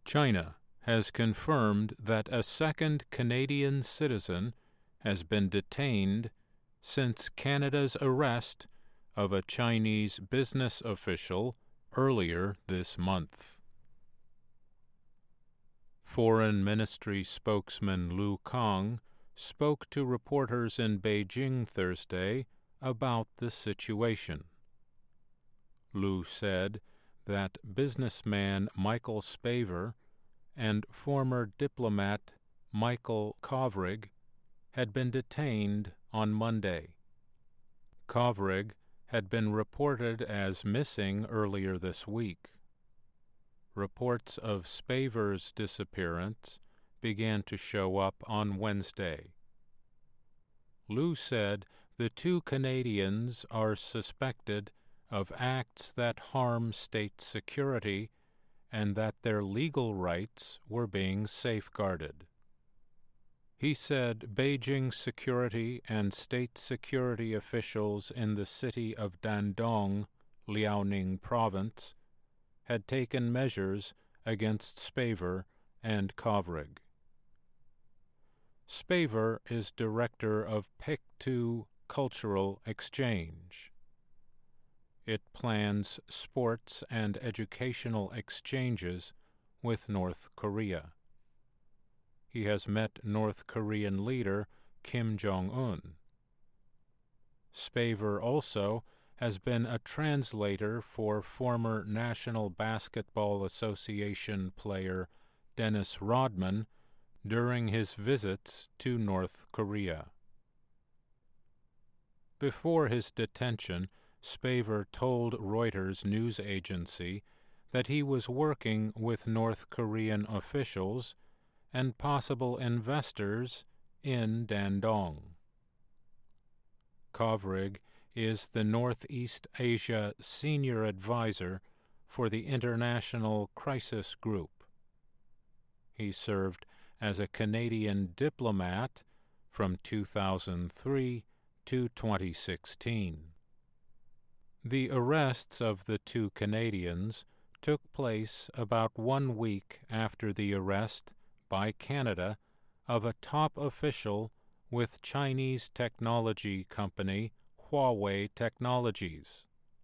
China has confirmed that a second Canadian citizen has been detained since Canada's arrest of a Chinese business official earlier this month. Foreign Ministry spokesman Lu Kang spoke to reporters in Beijing Thursday about the situation. Lu said that businessman Michael Spavor and former diplomat Michael Kovrig had been detained on Monday. Kovrig had been reported as missing earlier this week. Reports of Spavor's disappearance began to show up on Wednesday. Lu said the two Canadians are suspected of acts that harm state security and that their legal rights were being safeguarded. He said Beijing security and state security officials in the city of Dandong, Liaoning Province, had taken measures against Spavor and Kovrig. Spavor is director of PIC2 Cultural Exchange. It plans sports and educational exchanges with North Korea. He has met North Korean leader Kim Jong-un. Spavor also has been a translator for former National Basketball Association player Dennis Rodman during his visits to North Korea. Before his detention, Spavor told Reuters news agency that he was working with North Korean officials and possible investors in Dandong. Kovrig is the Northeast Asia Senior Advisor for the International Crisis Group. He served as a Canadian diplomat from 2003 to 2016. The arrests of the two Canadians took place about 1 week after the arrest by Canada of a top official with Chinese technology company Huawei Technologies.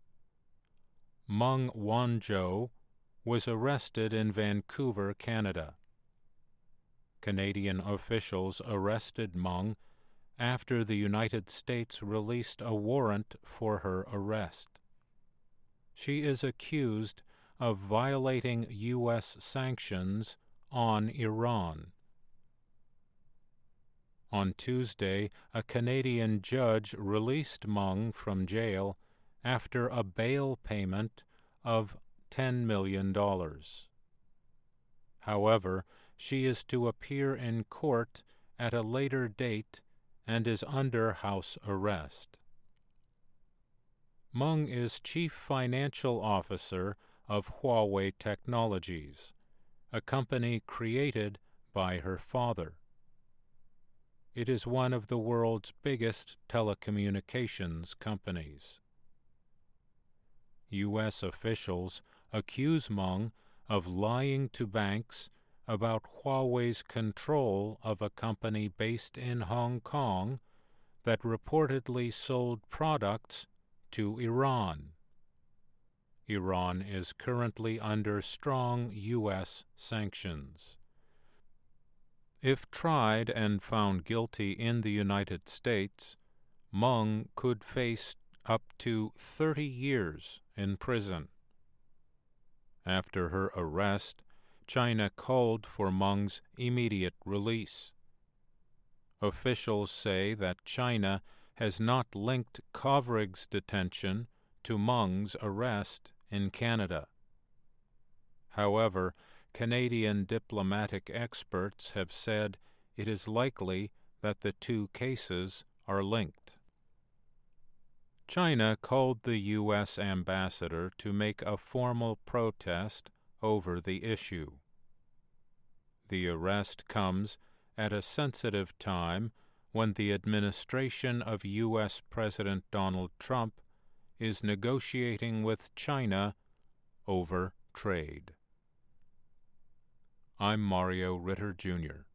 Meng Wanzhou was arrested in Vancouver, Canada. Canadian officials arrested Meng after the United States released a warrant for her arrest. She is accused of violating U.S. sanctions on Iran. On Tuesday, a Canadian judge released Meng from jail after a bail payment of $10 million. However, she is to appear in court at a later date and is under house arrest. Meng is Chief Financial Officer of Huawei Technologies, a company created by her father. It is one of the world's biggest telecommunications companies. U.S. officials accuse Meng of lying to banks about Huawei's control of a company based in Hong Kong that reportedly sold products to Iran. Iran is currently under strong U.S. sanctions. If tried and found guilty in the United States, Meng could face up to 30 years in prison. After her arrest, China called for Meng's immediate release. Officials say that China has not linked Kovrig's detention to Meng's arrest in Canada. However, Canadian diplomatic experts have said it is likely that the two cases are linked. China called the U.S. ambassador to make a formal protest over the issue. The arrest comes at a sensitive time when the administration of U.S. President Donald Trump is negotiating with China over trade. I'm Mario Ritter, Jr.